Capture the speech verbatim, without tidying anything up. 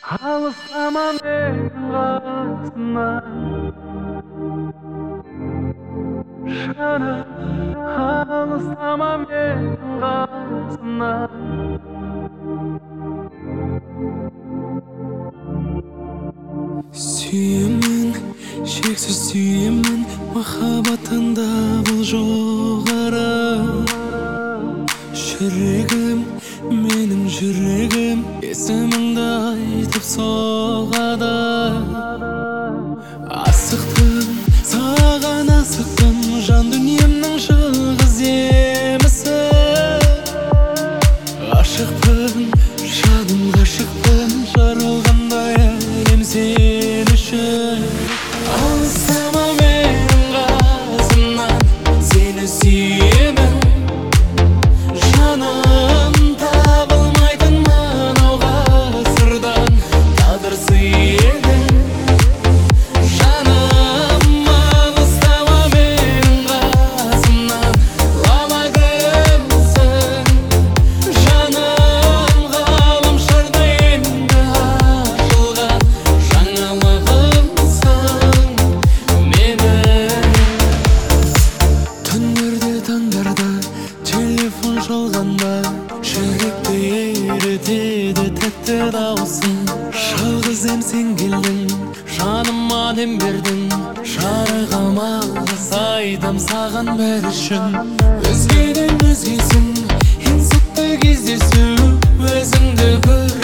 Алыстама менің қасымнан, жаным, алыстама менің қасымнан. Сүйемін, шексіз сүйемін, махаббатында бұл жоғары. Жүрегім, менің жүрегім, есіміңді айтып соғады. Асықтым, саған асықтым, жан дүниемнің жалғыз емісі. Ғашықпын, жаным ғашықпын, жаралғандай әлем сен үшін. Алыстама менің қасымнан, сені сүйемін, жаным, табылмайтын мынау ғасырдан тағдыр сыйын. Жаным, алыстама менің қасымнан, лала гүлсің. Жаным, ғаламшарда енді ашылған жаңалығымсың менің. Түндерде таңдарда телефон шалғанда жүректі ерітеді тәтті дауысың. Жалғыз ем сен келдің, жаныма дем бердің. Жарығым алғыс айтам саған бәрі үшін. Өзгеден өзгесің, ең сәтті кездесу, өзіңді көр.